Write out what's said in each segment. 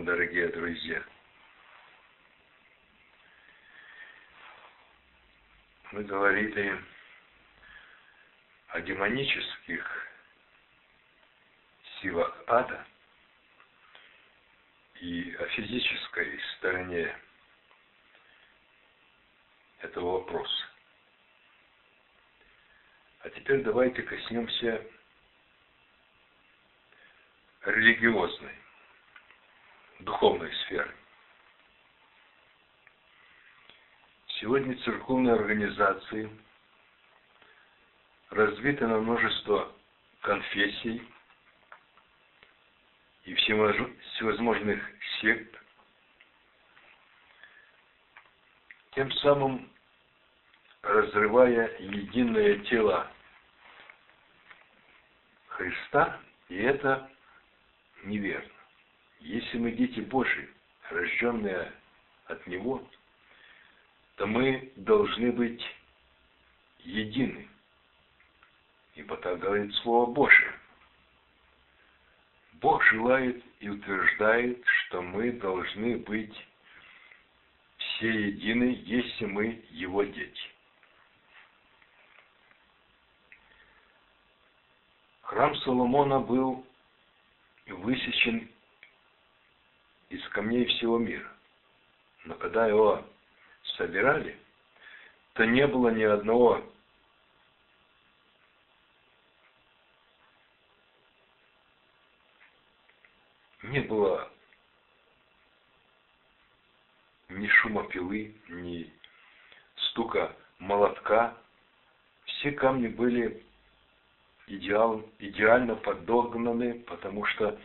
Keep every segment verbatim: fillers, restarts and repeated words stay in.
вам, дорогие друзья. Мы говорили о демонических силах ада и о физической стороне этого вопроса. А теперь давайте коснемся религиозной, духовной сферы. Сегодня церковные организации разбиты на множество конфессий и всевозможных сект, тем самым разрывая единое тело Христа, и это неверно. Если мы дети Божьи, рожденные от Него, то мы должны быть едины. Ибо так говорит Слово Божие. Бог желает и утверждает, что мы должны быть все едины, если мы Его дети. Храм Соломона был высечен из камней всего мира. Но когда его собирали, то не было ни одного не было ни шума пилы, ни стука молотка. Все камни были идеал, идеально подогнаны, потому что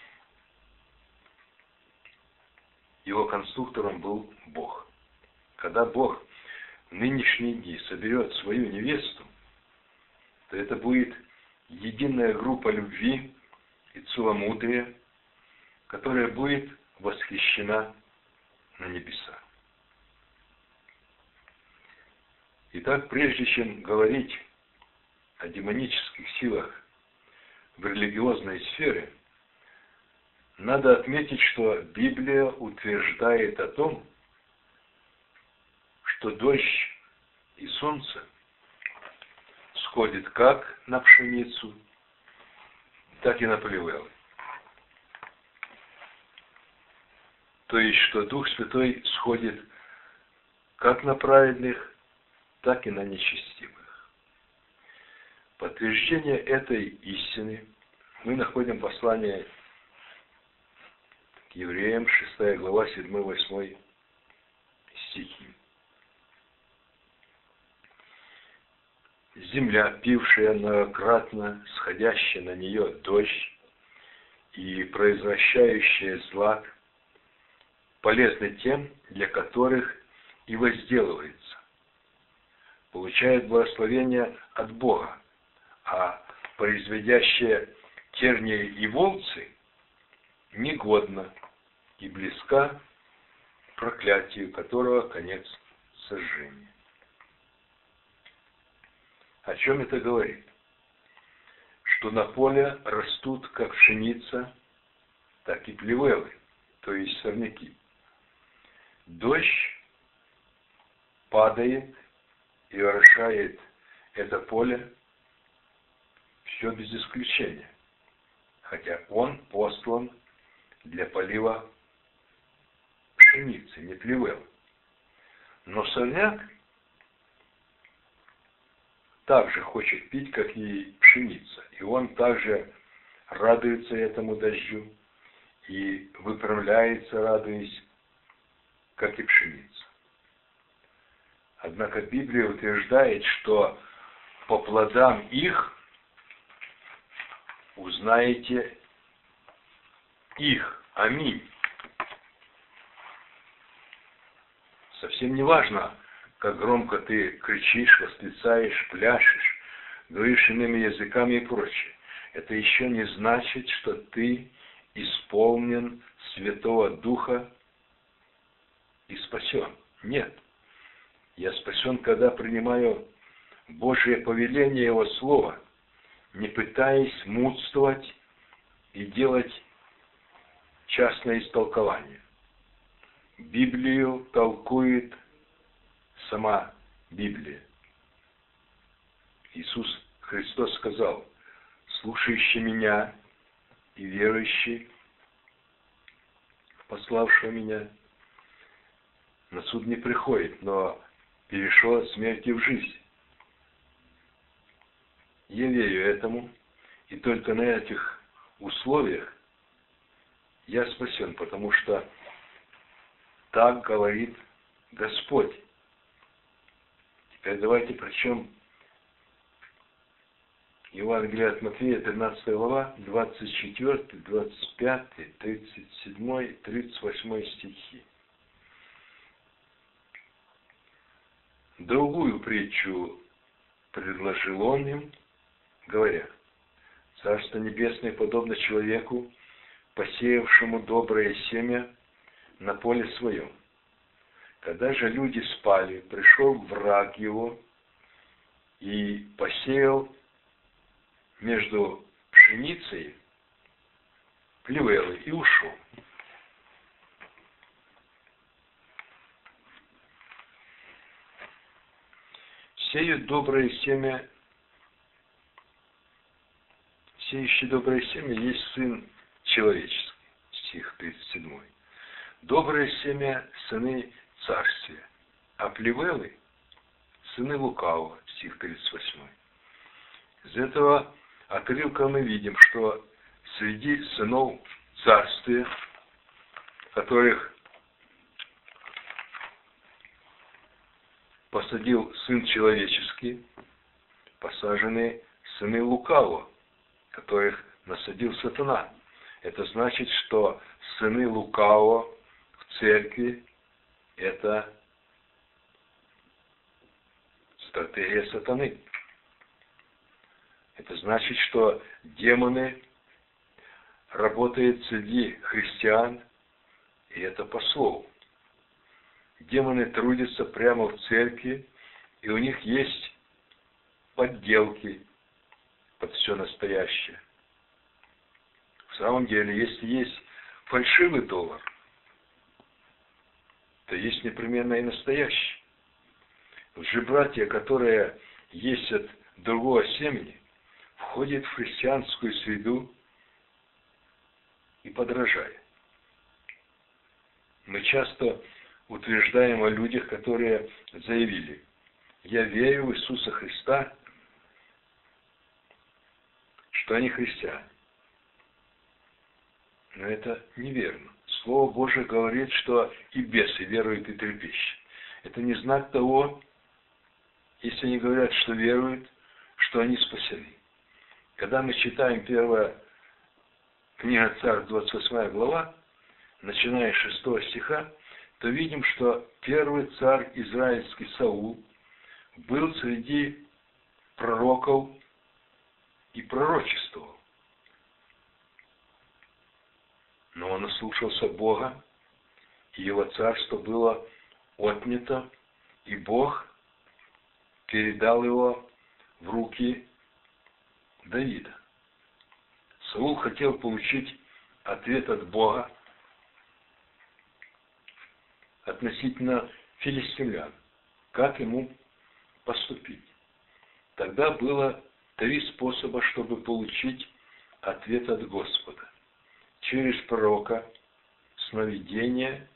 его конструктором был Бог. Когда Бог в нынешние дни соберет свою невесту, то это будет единая группа любви и целомудрия, которая будет восхищена на небеса. Итак, прежде чем говорить о демонических силах в религиозной сфере, надо отметить, что Библия утверждает о том, что дождь и солнце сходит как на пшеницу, так и на плевелы. То есть, что Дух Святой сходит как на праведных, так и на нечестивых. Подтверждение этой истины мы находим в послании к евреям, шестая глава, седьмой-восьмой стихи. Земля, пившая многократно сходящая на нее дождь и произвращающая злак, полезны тем, для которых и возделывается, получает благословение от Бога, а производящая тернии и волцы негодна и близка к проклятию, которого конец сожжения. О чем это говорит? Что на поле растут как пшеница, так и плевелы, то есть сорняки. Дождь падает и орошает это поле все без исключения, хотя он послан для полива пшеницы, не плевел. Но сорняк также хочет пить, как и пшеница, и он также радуется этому дождю и выпрямляется, радуясь, как и пшеница. Однако Библия утверждает, что по плодам их узнаете их. Аминь. Совсем не важно, как громко ты кричишь, восклицаешь, пляшешь, говоришь иными языками и прочее. Это еще не значит, что ты исполнен Святого Духа и спасен. Нет. Я спасен, когда принимаю Божие повеление, Его Слово, не пытаясь мудствовать и делать частное истолкование. Библию толкует сама Библия. Иисус Христос сказал: слушающий меня и верующий в пославшего меня на суд не приходит, но перешел от смерти в жизнь. Я верю этому, и только на этих условиях я спасен, потому что так говорит Господь. Теперь давайте прочтем Евангелие от Матфея, тринадцатая глава, двадцать четвёртый, двадцать пятый, тридцать седьмой, тридцать восьмой стихи. Другую притчу предложил он им, говоря: Царство Небесное подобно человеку, посеявшему доброе семя на поле своем. Когда же люди спали, пришел враг его и посеял между пшеницей плевелы и ушел. Сеют доброе семя, сеющий доброе семя есть Сын Человеческий, стих тридцать седьмой. Доброе семя – сыны Царствия, а плевелы – сыны Лукавого, стих тридцать восьмой. Из этого отрывка мы видим, что среди сынов Царствия, которых посадил Сын Человеческий, посажены сыны Лукавого, которых насадил Сатана. Это значит, что сыны Лукавого в церкви – это стратегия Сатаны. Это значит, что демоны работают среди христиан, и это по слову. Демоны трудятся прямо в церкви, и у них есть подделки под все настоящее. В самом деле, если есть фальшивый доллар, то есть непременно и настоящий. Лжебратья, которые есть от другого семени, входят в христианскую среду и подражают. Мы часто утверждаем о людях, которые заявили: «Я верю в Иисуса Христа», что они христиане. Но это неверно. Слово Божие говорит, что и бесы веруют и трепещут. Это не знак того, если они говорят, что веруют, что они спасены. Когда мы читаем первая книга Царств, двадцать восьмая глава, начиная с шестого стиха, то видим, что первый царь израильский Саул был среди пророков и пророчествовал. Но он ослушался Бога, и его царство было отнято, и Бог передал его в руки Давида. Саул хотел получить ответ от Бога относительно филистимлян, как ему поступить. Тогда было три способа, чтобы получить ответ от Господа. Через пророка, сновидение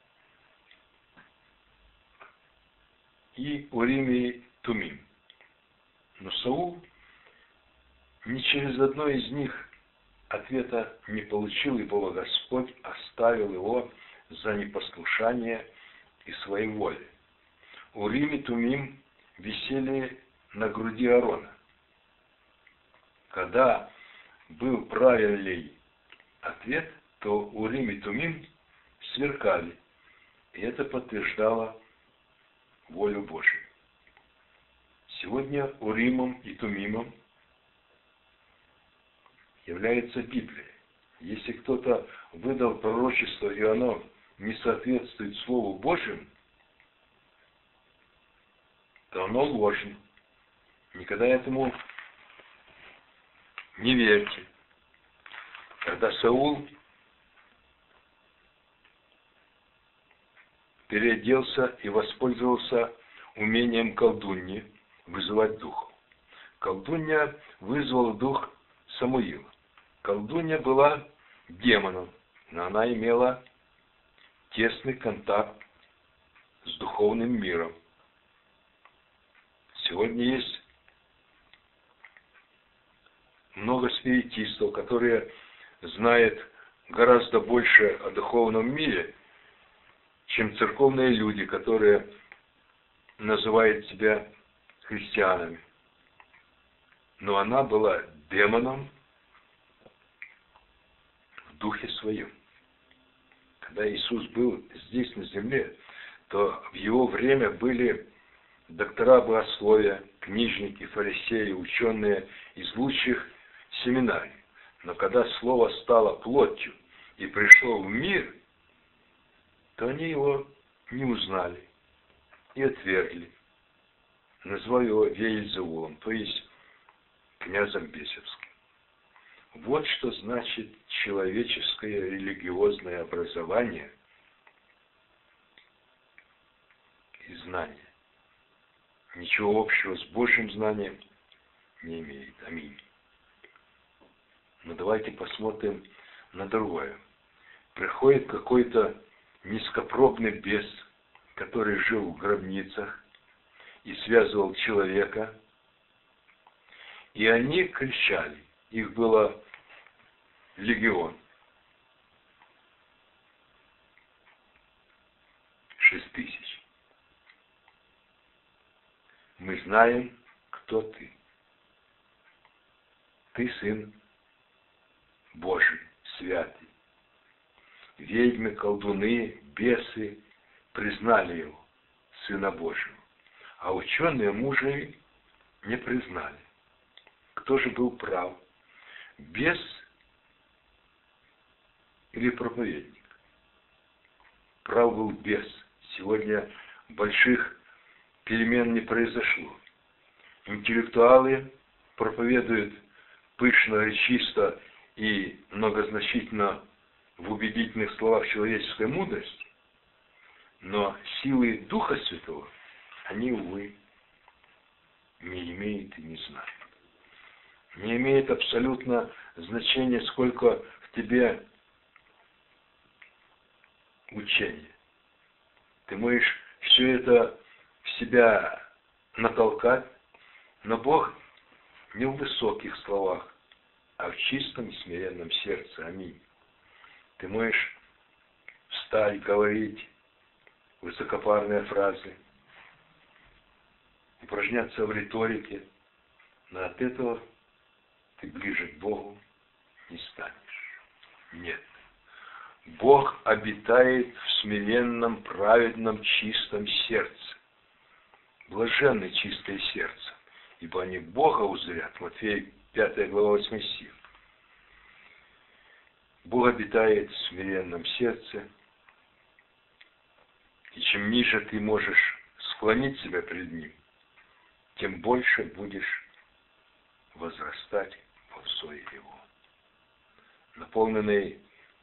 и Урим и Тумим. Но Саул ни через одно из них ответа не получил, ибо Господь оставил его за непослушание и своей воли. Урим и Тумим висели на груди Аарона. Когда был правильный ответ, то Урим и Тумим сверкали, и это подтверждало волю Божию. Сегодня Уримом и Тумимом является Библия. Если кто-то выдал пророчество, и оно не соответствует Слову Божьему, то оно ложно. Никогда этому не верьте. Когда Саул переоделся и воспользовался умением колдуньи вызывать духов. Колдунья вызвала дух Самуила. Колдунья была демоном, но она имела тесный контакт с духовным миром. Сегодня есть много спиритистов, которые знают гораздо больше о духовном мире, чем церковные люди, которые называют себя христианами. Но она была демоном в духе своем. Когда Иисус был здесь на земле, то в его время были доктора богословия, книжники, фарисеи, ученые из лучших семинарий. Но когда Слово стало плотью и пришло в мир, то они его не узнали и отвергли, назвав его Веельзевулом, то есть князем бесовским. Вот что значит человеческое религиозное образование и знание. Ничего общего с Божьим знанием не имеет. Аминь. Но давайте посмотрим на другое. Приходит какой-то низкопробный бес, который жил в гробницах и связывал человека, и они кричали. Их было легион. Шесть тысяч. Мы знаем, кто ты. Ты сын Божий, святый. Ведьмы, колдуны, бесы признали его, Сына Божьего. А ученые мужи не признали. Кто же был прав? Бес или проповедник? Прав был бес. Сегодня больших перемен не произошло. Интеллектуалы проповедуют пышно, речисто и многозначительно в убедительных словах человеческой мудрости, но силы Духа Святого они, увы, не имеют и не знают. Не имеет абсолютно значения, сколько в тебе учения. Ты можешь все это в себя натолкать, но Бог не в высоких словах, а в чистом и смиренном сердце. Аминь. Ты можешь встать, говорить высокопарные фразы, упражняться в риторике, но от этого ты ближе к Богу не станешь. Нет. Бог обитает в смиренном, праведном, чистом сердце. Блаженны чистое сердце, ибо они Бога узрят. Матфея пятая глава восьмой стих. Бог обитает в смиренном сердце, и чем ниже ты можешь склонить себя пред Ним, тем больше будешь возрастать во всое Его. Наполненный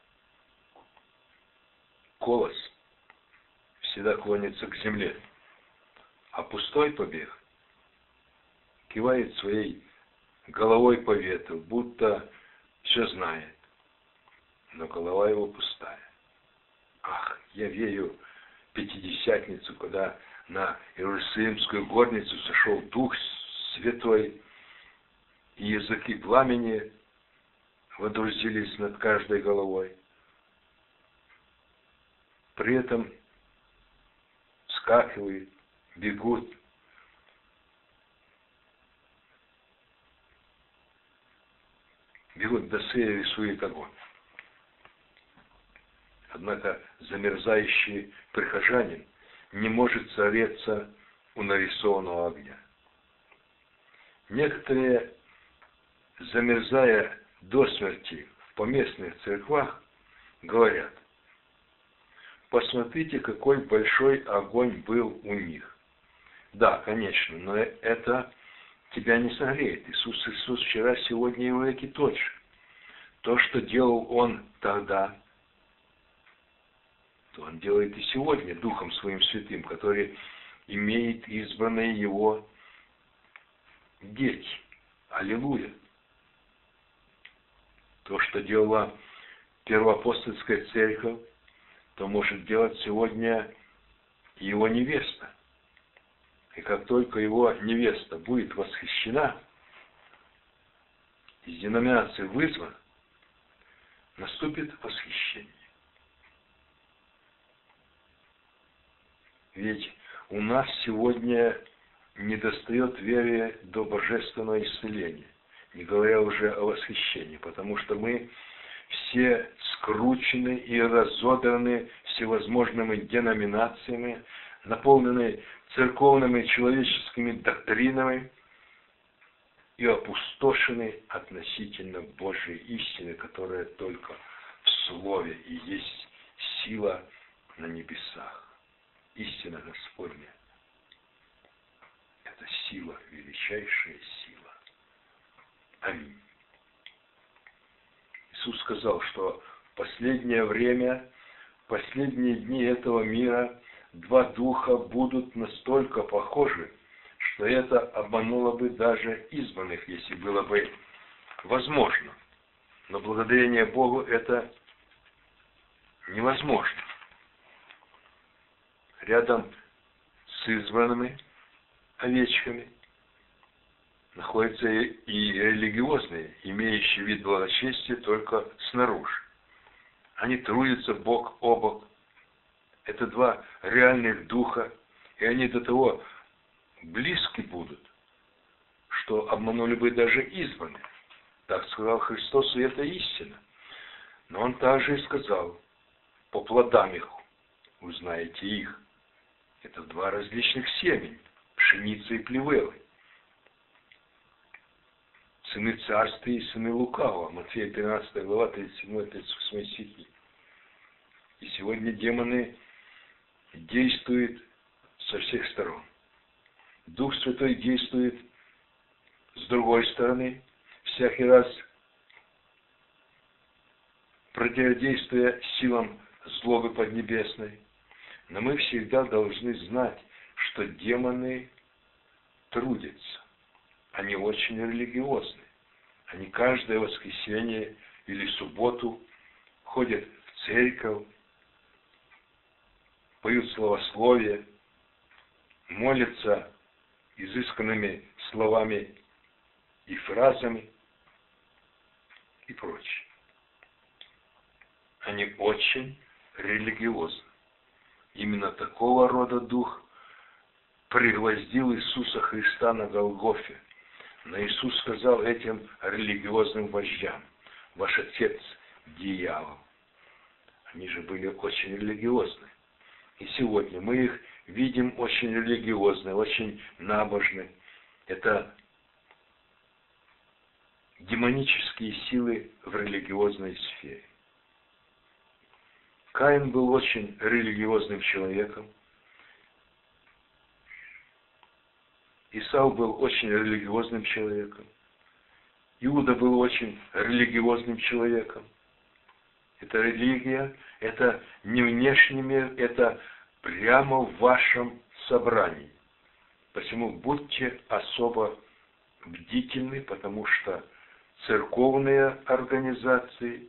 колос всегда клонится к земле, а пустой побег кивает своей головой по ветру, будто все знает, но голова его пустая. Ах, я верю в Пятидесятницу, когда на Иерусалимскую горницу сошел Дух Святой, и языки пламени водрузились над каждой головой. При этом вскакивают, бегут. Бегут до сея, рисует огонь. Однако замерзающий прихожанин не может согреться у нарисованного огня. Некоторые, замерзая до смерти в поместных церквах, говорят: посмотрите, какой большой огонь был у них. Да, конечно, но это тебя не согреет. Иисус Христос вчера, сегодня и во веки тот же. То, что делал Он тогда, то Он делает и сегодня Духом Своим Святым, который имеет избранные Его дети. Аллилуйя! То, что делала первоапостольская церковь, то может делать сегодня и Его невеста. И как только Его невеста будет восхищена, из деноминации вызван, наступит восхищение. Ведь у нас сегодня недостает веры до божественного исцеления, не говоря уже о восхищении, потому что мы все скручены и разодраны всевозможными деноминациями, наполнены церковными и человеческими доктринами и опустошены относительно Божьей истины, которая только в Слове и есть сила на небесах. Истина Господня – это сила, величайшая сила. Аминь. Иисус сказал, что в последнее время, в последние дни этого мира два духа будут настолько похожи, что это обмануло бы даже избранных, если было бы возможно. Но благодарение Богу это невозможно. Рядом с избранными овечками находятся и религиозные, имеющие вид благочестия только снаружи. Они трудятся бок о бок. Это два реальных духа, и они до того близки будут, что обманули бы даже избранных. Так сказал Христос, и это истина. Но Он также и сказал, по плодам их узнаете их. Это два различных семени, пшеница и плевелы. Сыны царствия и сыны лукавого. Матфея тринадцатая глава, тридцать седьмой тридцать восьмой стихи. И сегодня демоны действуют со всех сторон. Дух Святой действует с другой стороны, всякий раз противодействуя силам злобы поднебесной. Но мы всегда должны знать, что демоны трудятся. Они очень религиозны. Они каждое воскресенье или субботу ходят в церковь, поют славословие, молятся изысканными словами и фразами и прочее. Они очень религиозны. Именно такого рода дух пригвоздил Иисуса Христа на Голгофе. Но Иисус сказал этим религиозным вождям: ваш отец дьявол. Они же были очень религиозны. И сегодня мы их видим очень религиозны, очень набожны. Это демонические силы в религиозной сфере. Каин был очень религиозным человеком. Исав был очень религиозным человеком. Иуда был очень религиозным человеком. Это религия, это не внешний мир, это прямо в вашем собрании. Посему будьте особо бдительны, потому что церковные организации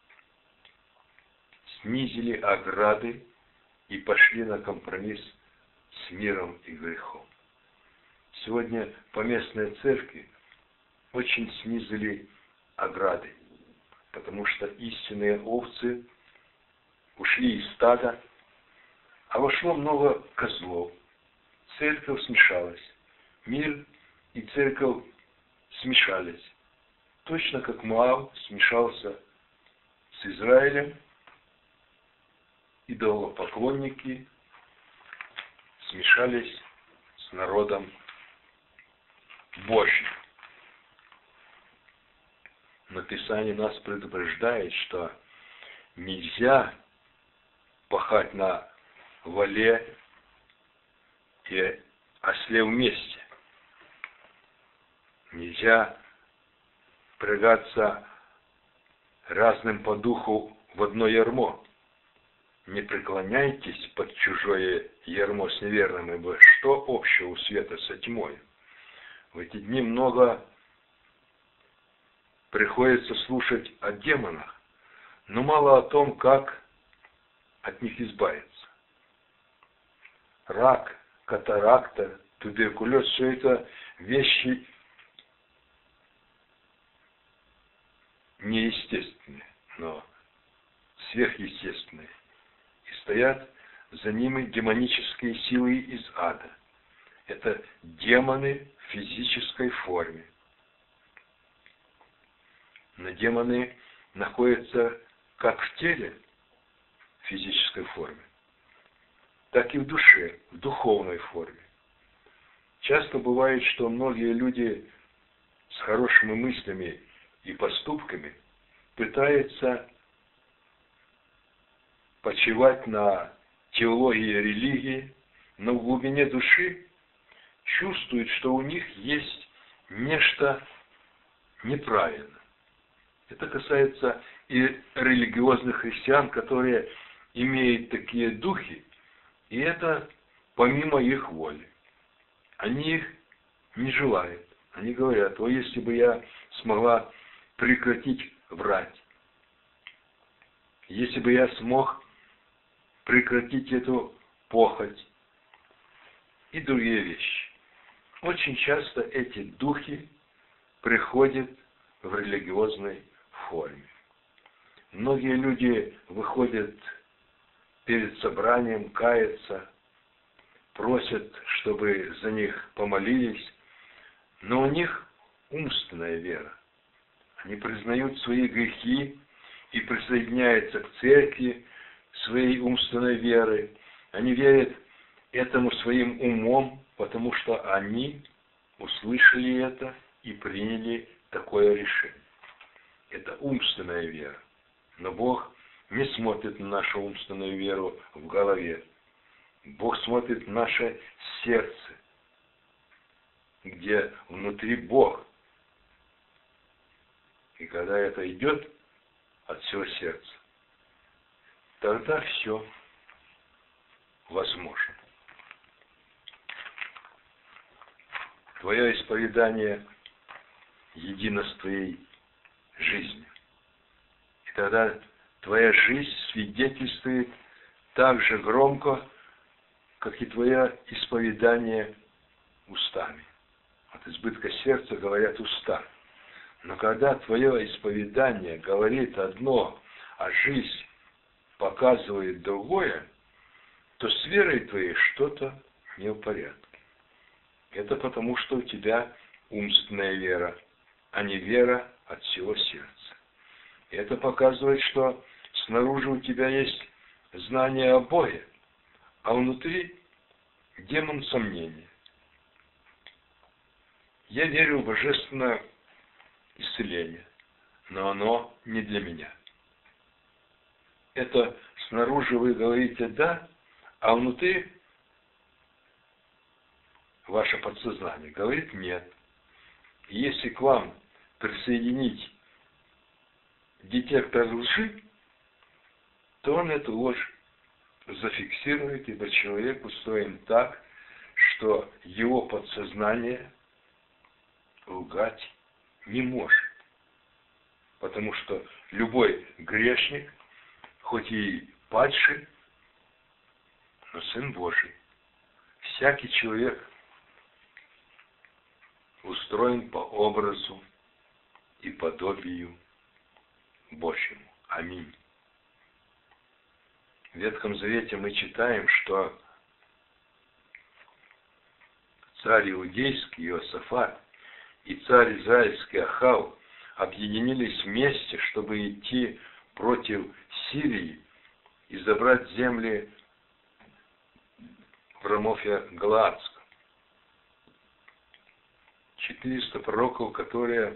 снизили ограды и пошли на компромисс с миром и грехом. Сегодня поместные церкви очень снизили ограды, потому что истинные овцы ушли из стада, а вошло много козлов. Церковь смешалась. Мир и церковь смешались. Точно как Моав смешался с Израилем, идолопоклонники смешались с народом Божьим. Но Писание нас предупреждает, что нельзя пахать на воле и осле вместе. Нельзя впрягаться разным по духу в одно ярмо. не преклоняйтесь под чужое ярмо с неверным, ибо что общего у света со тьмой? В эти дни много приходится слушать о демонах, но мало о том, как от них избавиться. Рак, катаракта, туберкулез – все это вещи неестественные, но сверхъестественные. И стоят за ними демонические силы из ада. Это демоны в физической форме. Но демоны находятся как в теле, в физической форме, так и в душе, в духовной форме. Часто бывает, что многие люди с хорошими мыслями и поступками пытаются почивать на теологии и религии, но в глубине души чувствуют, что у них есть нечто неправильное. Это касается и религиозных христиан, которые имеют такие духи, и это помимо их воли. Они их не желают. Они говорят: о, если бы я смогла прекратить врать, если бы я смог прекратить эту похоть и другие вещи. Очень часто эти духи приходят в религиозной форме. Многие люди выходят перед собранием, каются, просят, чтобы за них помолились, но у них умственная вера. Они признают свои грехи и присоединяются к церкви своей умственной веры. Они верят этому своим умом, потому что они услышали это и приняли такое решение. Это умственная вера. Но Бог не смотрит на нашу умственную веру в голове. Бог смотрит на наше сердце, где внутри Бог. И когда это идет от всего сердца, тогда все возможно. Твое исповедание едино с твоей жизнью. И тогда твоя жизнь свидетельствует так же громко, как и твое исповедание устами. От избытка сердца говорят уста. Но когда твое исповедание говорит одно, а жизнь показывает другое, то с верой твоей что-то не в порядке. Это потому, что у тебя умственная вера, а не вера от всего сердца. И это показывает, что снаружи у тебя есть знание о Боге, а внутри демон сомнения. Я верю в божественное исцеление, но оно не для меня. Это снаружи вы говорите «да», а внутри ваше подсознание говорит «нет». И если к вам присоединить детектор лжи, то он эту ложь зафиксирует, ибо человек устроен так, что его подсознание лгать не может. Потому что любой грешник, хоть и падший, но Сын Божий. Всякий человек устроен по образу и подобию Божьему. Аминь. В Ветхом Завете мы читаем, что царь иудейский Иосафат и царь израильский Ахав объединились вместе, чтобы идти против Сирии и забрать земли в Рамофе Галаадском. четыреста пророков, которые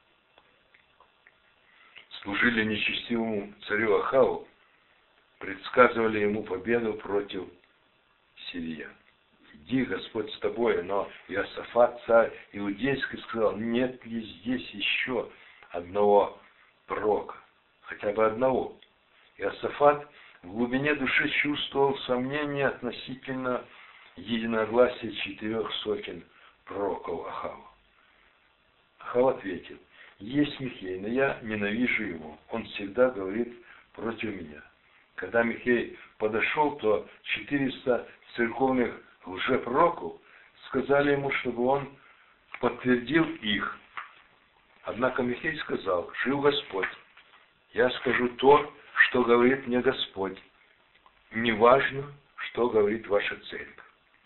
служили нечестивому царю Ахаву, предсказывали ему победу против сириян. Иди, Господь с тобой, но Иосафат, царь иудейский, сказал: нет ли здесь еще одного пророка, хотя бы одного? Иосафат в глубине души чувствовал сомнения относительно единогласия четырех сотен пророков Ахава. Ахав ответил: есть Михей, но я ненавижу его, он всегда говорит против меня. Когда Михей подошел, то четыреста церковных лжепророков сказали ему, чтобы он подтвердил их. Однако Михей сказал: жив Господь, я скажу то, что говорит мне Господь, неважно, что говорит ваша церковь.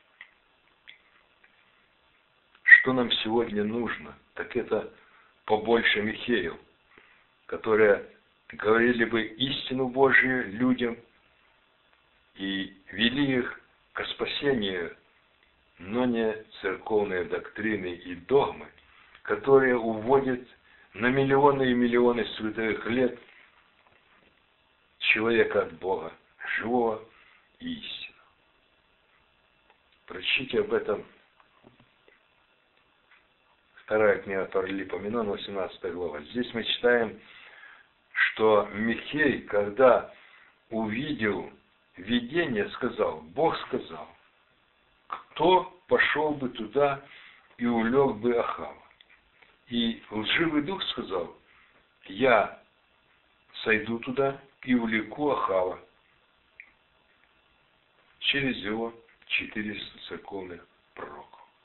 Что нам сегодня нужно, так это побольше Михеев, которые говорили бы истину Божию людям и вели их ко спасению, но не церковные доктрины и догмы, которые уводят на миллионы и миллионы световых лет человека от Бога, живого и истинного. Прочтите об этом вторая книга Паралипоменон, восемнадцатая глава. Здесь мы читаем, что Михей, когда увидел видение, сказал: Бог сказал, кто пошел бы туда и улег бы Ахава? И лживый дух сказал: я сойду туда и увлеку Ахава через его четыреста церковных пророков.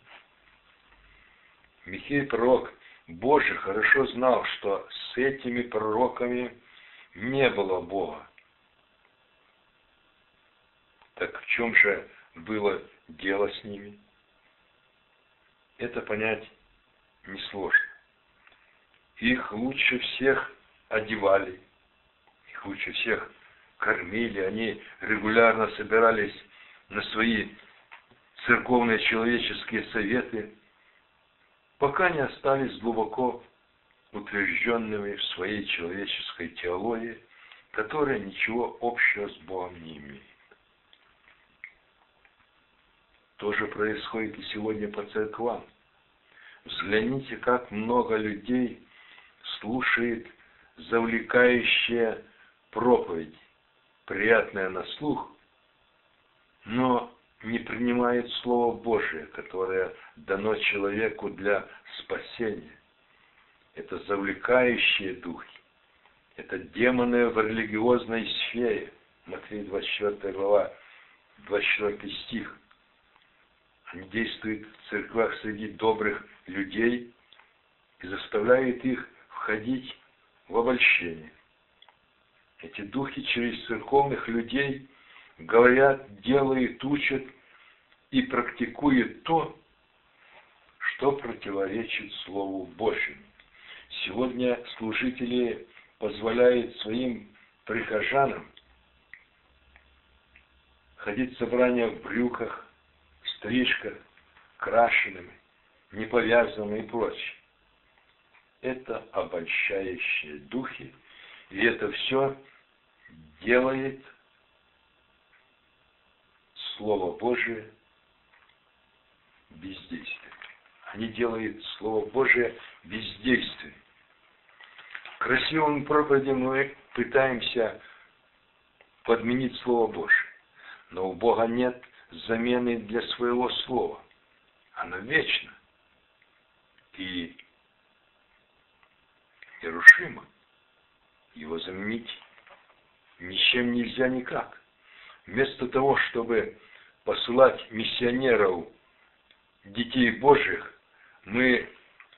Михей, пророк Божий, хорошо знал, что с этими пророками не было Бога. Так в чем же было дело с ними? Это понять несложно. Их лучше всех одевали, их лучше всех кормили, они регулярно собирались на свои церковные человеческие советы, пока не остались глубоко утвержденными в своей человеческой теологии, которая ничего общего с Богом не имеет. То же происходит и сегодня по церквам. Взгляните, как много людей слушает завлекающие проповеди, приятные на слух, но не принимает Слово Божие, которое дано человеку для спасения. Это завлекающие духи, это демоны в религиозной сфере. Матфея двадцать четвёртая глава, двадцать четвёртый стих. Они действуют в церквах среди добрых людей и заставляют их входить в обольщение. Эти духи через церковных людей говорят, делают, учат и практикуют то, что противоречит Слову Божьему. Сегодня служители позволяют своим прихожанам ходить в собрания в брюках, стрижках, крашенными, неповязанными и прочее. Это обольщающие духи, и это все делает Слово Божие бездействием. Они делают Слово Божие бездействием. Красивым проповедям мы пытаемся подменить Слово Божие, но у Бога нет замены для своего Слова. Оно вечно и нерушимо. Его заменить ничем нельзя никак. Вместо того, чтобы посылать миссионеров, детей Божьих, мы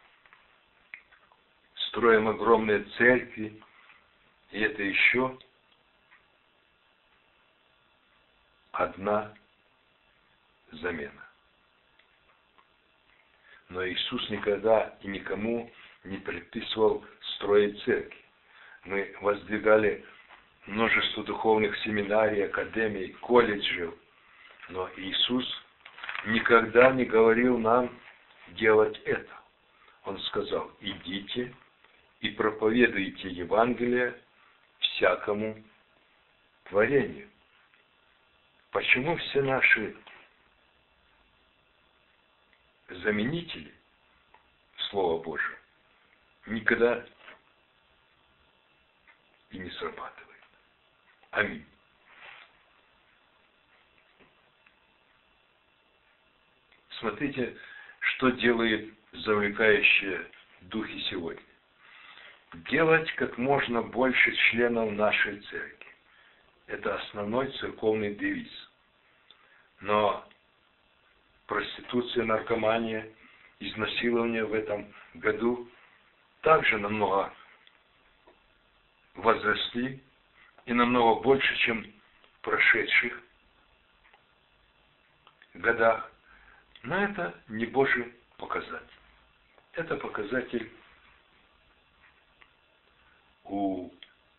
строим огромные церкви, и это еще одна замена. Но Иисус никогда и никому не предписывал строить церкви. Мы воздвигали множество духовных семинарий, академий, колледжей, но Иисус никогда не говорил нам делать это. Он сказал: идите и проповедуйте Евангелие всякому творению. Почему все наши заменители Слова Божия никогда и не срабатывает? Аминь. Смотрите, что делает завлекающие духи сегодня. Делать как можно больше членов нашей церкви. Это основной церковный девиз. Но проституция, наркомания, изнасилование в этом году также намного возросли и намного больше, чем в прошедших годах. Но это не Божий показатель. Это показатель у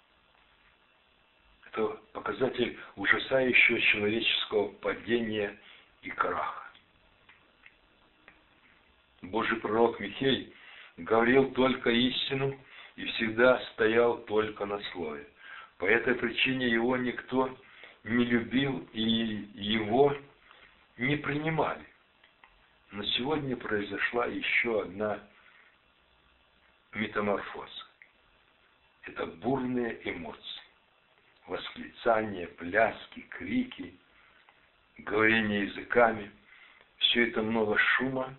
это показатель ужасающего человеческого падения и краха. Божий пророк Михей говорил только истину и всегда стоял только на слове. По этой причине его никто не любил и его не принимали. Но сегодня произошла еще одна метаморфоза. Это бурные эмоции. Восклицания, пляски, крики, говорение языками. Все это много шума,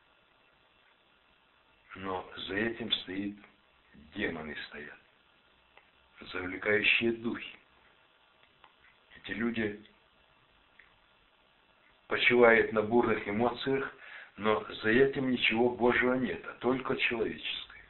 но за этим стоит демоны стоят. Завлекающие духи. Эти люди почивают на бурных эмоциях, но за этим ничего Божьего нет, а только человеческое.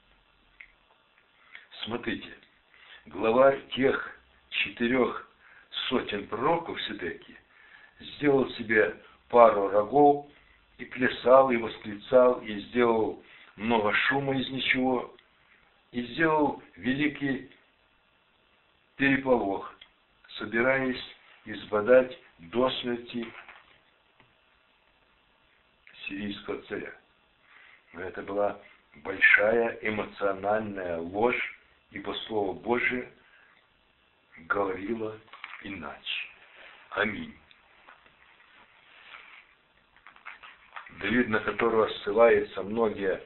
Смотрите, главарь тех четырех сотен пророков Сидекии сделал себе пару рогов и плясал, и восклицал, и сделал много шума из ничего, и сделал великий переполох, собираясь избодать до смерти сирийского царя. Но это была большая эмоциональная ложь, ибо Слово Божие говорило иначе. Аминь. Давид, на которого ссылаются многие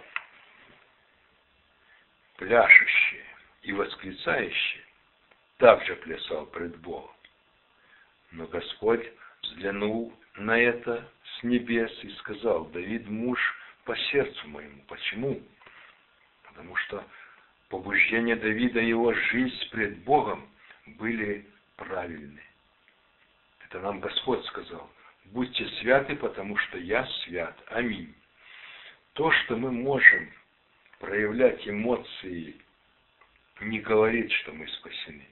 пляшущие и восклицающие, также плясал пред Богом. Но Господь взглянул на это с небес и сказал: Давид муж по сердцу моему. Почему? Потому что побуждения Давида и его жизнь пред Богом были правильны. Это нам Господь сказал: будьте святы, потому что я свят. Аминь. То, что мы можем проявлять эмоции, не говорит, что мы спасены.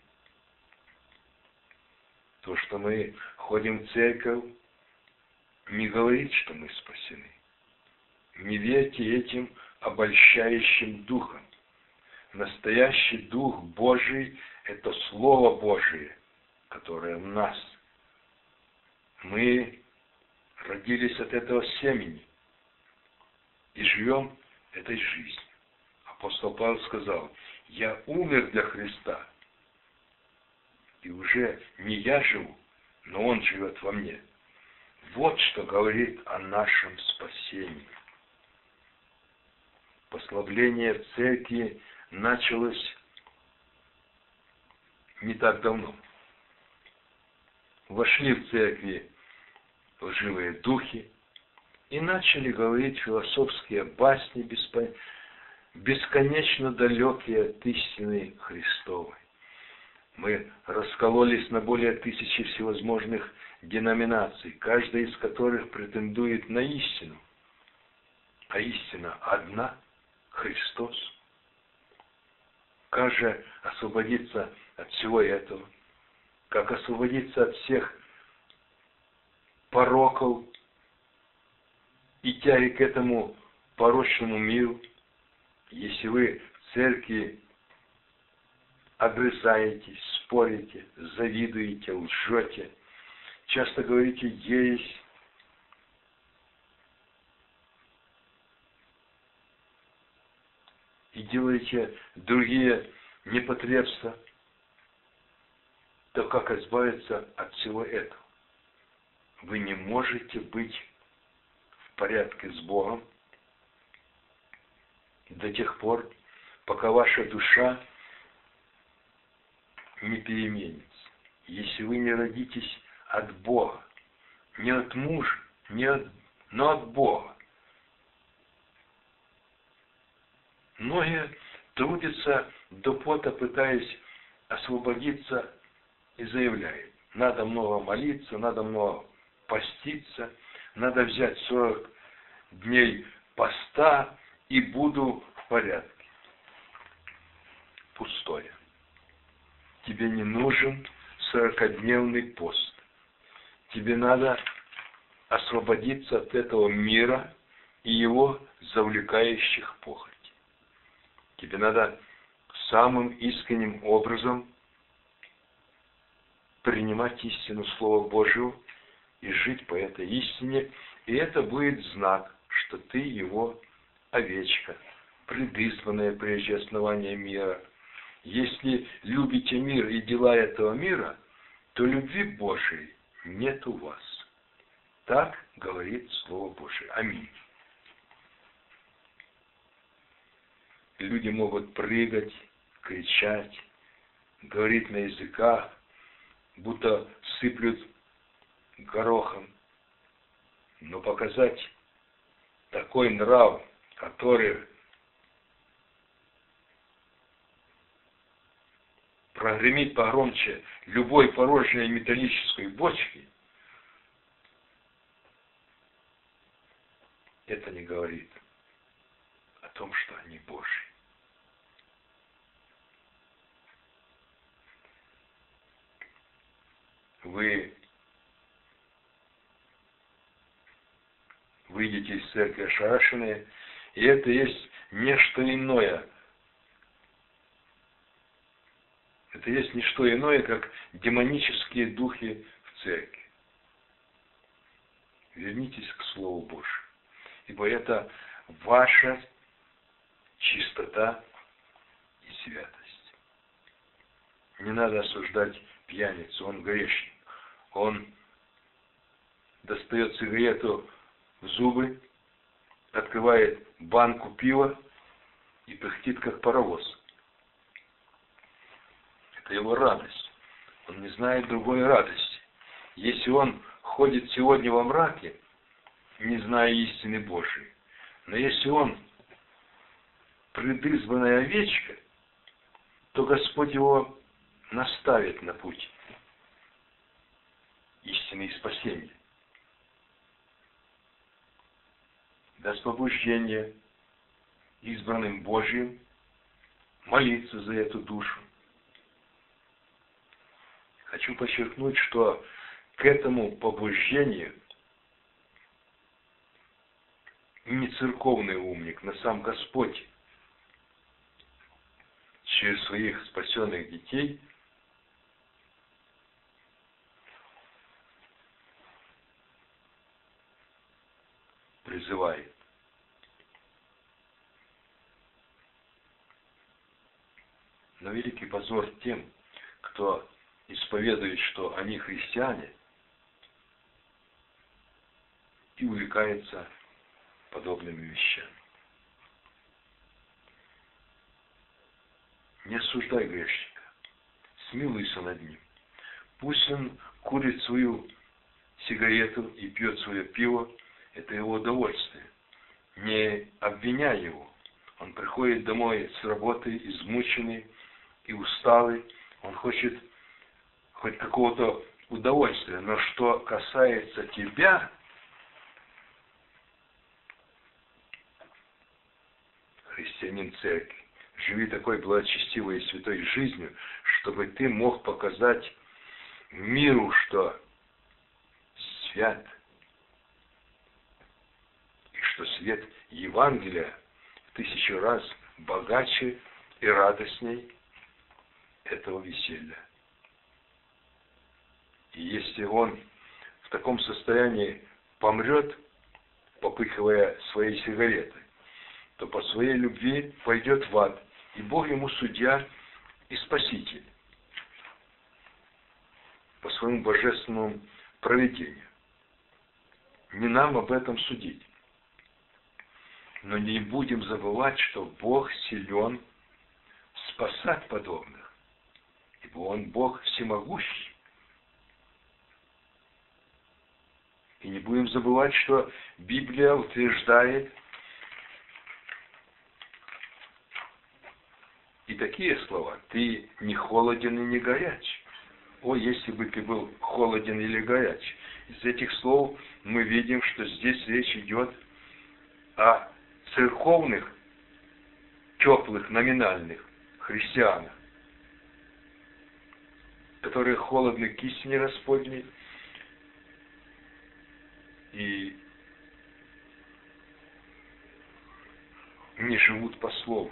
То, что мы ходим в церковь, не говорит, что мы спасены. Не верьте этим обольщающим духам. Настоящий Дух Божий – это Слово Божие, которое в нас. Мы родились от этого семени и живем этой жизнью. Апостол Павел сказал: я умер для Христа, и уже не я живу, но Он живет во мне. Вот что говорит о нашем спасении. Послабление в церкви началось не так давно. Вошли в церкви лживые духи и начали говорить философские басни, бесконечно далекие от истины Христовой. Мы раскололись на более тысячи всевозможных деноминаций, каждая из которых претендует на истину. А истина одна – Христос. Как же освободиться от всего этого? Как освободиться от всех пороков и тяги к этому порочному миру, если вы в церкви огрызаетесь, спорите, завидуете, лжете, часто говорите ересь, и делаете другие непотребства, то как избавиться от всего этого? Вы не можете быть в порядке с Богом до тех пор, пока ваша душа не переменится. Если вы не родитесь от Бога, не от мужа, не от но от Бога. Многие трудятся до пота, пытаясь освободиться, и заявляют: надо много молиться, надо много поститься, надо взять сорок дней поста, и буду в порядке. Пустое. Тебе не нужен сорокадневный пост. Тебе надо освободиться от этого мира и его завлекающих похотей. Тебе надо самым искренним образом принимать истину Слова Божьего и жить по этой истине, и это будет знак, что ты его овечка, предизванная прежде основания мира. Если любите мир и дела этого мира, то любви Божией нет у вас. Так говорит Слово Божие. Аминь. Люди могут прыгать, кричать, говорить на языках, будто сыплют горохом, но показать такой нрав, который прогремит погромче любой порожней металлической бочки, это не говорит о том, что они Божьи. Вы выйдете из церкви ошарашенные, и это есть не что иное. Это есть не что иное, как демонические духи в церкви. Вернитесь к Слову Божьему, ибо это ваша чистота и святость. Не надо осуждать пьяницу, он грешник. Он достает сигарету в зубы, открывает банку пива и пыхтит, как паровоз. Это его радость. Он не знает другой радости. Если он ходит сегодня во мраке, не зная истины Божией, но если он предызванная овечка, то Господь его наставит на путь истины и спасения. Даст побуждение избранным Божьим молиться за эту душу. Хочу подчеркнуть, что к этому побуждению не церковный умник, но сам Господь через своих спасенных детей призывает. Но великий позор тем, кто исповедует, что они христиане, и увлекается подобными вещами. Не осуждай грешника, смилуйся над ним. Пусть он курит свою сигарету и пьет свое пиво, это его удовольствие. Не обвиняй его. Он приходит домой с работы, измученный и усталый. Он хочет хоть какого-то удовольствия. Но что касается тебя, христианин церкви, живи такой благочестивой и святой жизнью, чтобы ты мог показать миру, что свят, и что свет Евангелия в тысячу раз богаче и радостней этого веселья. И если он в таком состоянии помрет, попыхивая своей сигаретой, то по своей любви пойдет в ад, и Бог ему судья и спаситель по своему божественному провидению. Не нам об этом судить. Но не будем забывать, что Бог силен спасать подобных, ибо Он Бог всемогущий. И не будем забывать, что Библия утверждает и такие слова: ты не холоден и не горяч. О, если бы ты был холоден или горяч. Из этих слов мы видим, что здесь речь идет о церковных, теплых, номинальных христианах, которые холодны к истине Господней и не живут по слову.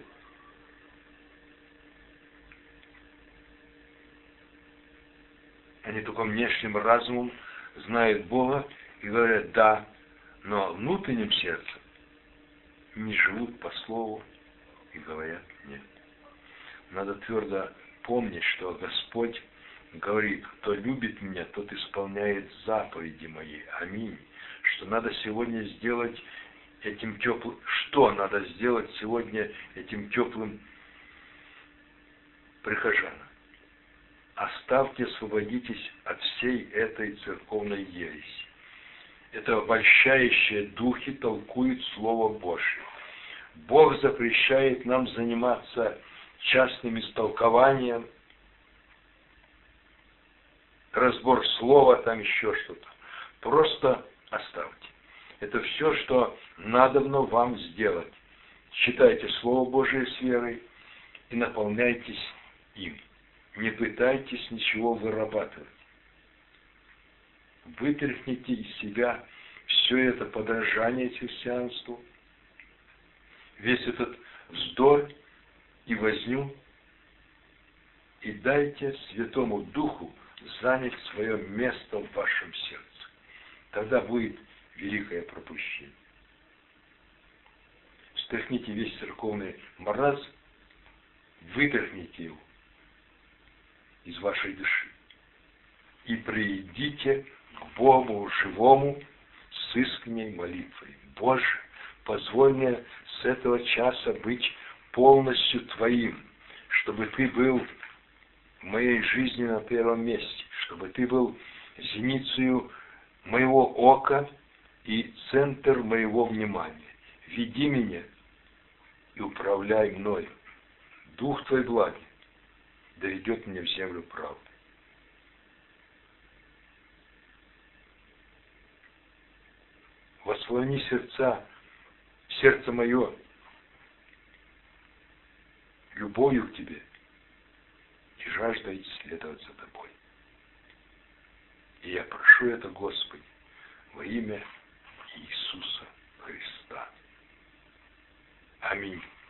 Они только внешним разумом знают Бога и говорят «да», но внутренним сердцем не живут по слову и говорят «нет». Надо твердо помнить, что Господь говорит: кто любит меня, тот исполняет заповеди мои. Аминь. Что надо сегодня сделать этим теплым, что надо сделать сегодня этим теплым прихожанам? Оставьте, освободитесь от всей этой церковной ереси. Это обольщающие духи толкуют Слово Божие. Бог запрещает нам заниматься частным истолкованием, разбор слова, там еще что-то. Просто оставьте. Это все, что надобно вам сделать. Читайте Слово Божие с верой и наполняйтесь им. Не пытайтесь ничего вырабатывать. Вытряхните из себя все это подражание христианству, весь этот вздор и возню, и дайте Святому Духу занять свое место в вашем сердце. Тогда будет великое пропущение. Стряхните весь церковный маразм, вытряхните его из вашей души и приидите к Богу живому с искренней молитвой. Боже, позволь мне с этого часа быть полностью Твоим, чтобы Ты был в моей жизни на первом месте, чтобы Ты был зеницею моего ока и центр моего внимания. Веди меня и управляй мною. Дух Твой благий доведет меня в землю правды. Воспламени сердца, сердце мое любовью к Тебе и жаждой следовать за Тобой. И я прошу это, Господи, во имя Иисуса Христа. Аминь.